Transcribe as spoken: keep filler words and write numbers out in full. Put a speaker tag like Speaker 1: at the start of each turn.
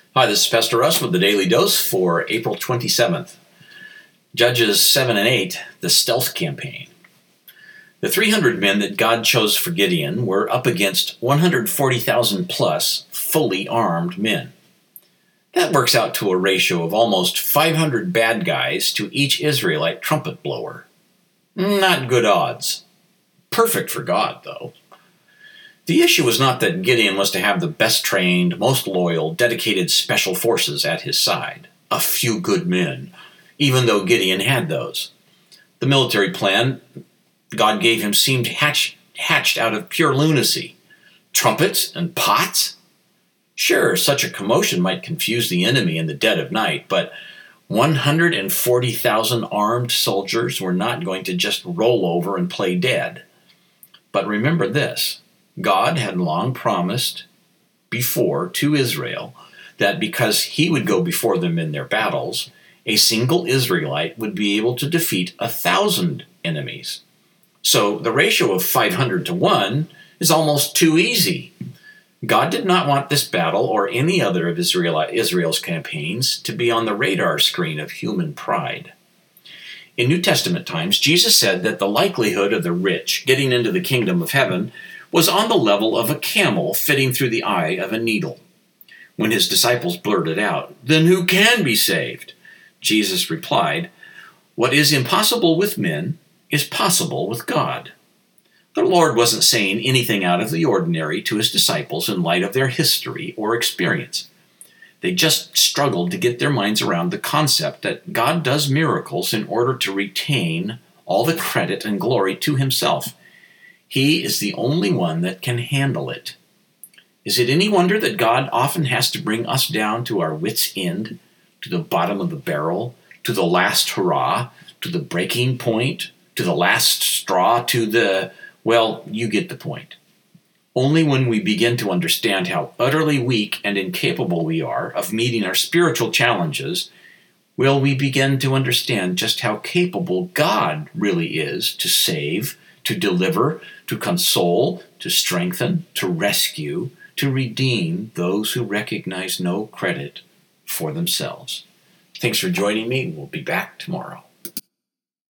Speaker 1: Hi, this is Pastor Russ with the Daily Dose for April twenty-seventh. Judges seven and eight, the stealth campaign. The three hundred men that God chose for Gideon were up against one hundred forty thousand plus fully armed men. That works out to a ratio of almost five hundred bad guys to each Israelite trumpet blower. Not good odds. Perfect for God, though. The issue was not that Gideon was to have the best trained, most loyal, dedicated special forces at his side. A few good men, even though Gideon had those. The military plan God gave him seemed hatch, hatched out of pure lunacy. Trumpets and pots? Sure, such a commotion might confuse the enemy in the dead of night, but one hundred forty thousand armed soldiers were not going to just roll over and play dead. But remember this. God had long promised before to Israel that because he would go before them in their battles, a single Israelite would be able to defeat a thousand enemies. So the ratio of five hundred to one is almost too easy. God did not want this battle or any other of Israel, Israel's campaigns to be on the radar screen of human pride. In New Testament times, Jesus said that the likelihood of the rich getting into the kingdom of heaven was on the level of a camel fitting through the eye of a needle. When his disciples blurted out, "Then who can be saved?" Jesus replied, "What is impossible with men is possible with God." The Lord wasn't saying anything out of the ordinary to his disciples in light of their history or experience. They just struggled to get their minds around the concept that God does miracles in order to retain all the credit and glory to himself. He is the only one that can handle it. Is it any wonder that God often has to bring us down to our wits' end, to the bottom of the barrel, to the last hurrah, to the breaking point, to the last straw, to the, well, you get the point. Only when we begin to understand how utterly weak and incapable we are of meeting our spiritual challenges will we begin to understand just how capable God really is to save, to deliver, to console, to strengthen, to rescue, to redeem those who recognize no credit for themselves. Thanks for joining me. We'll be back tomorrow.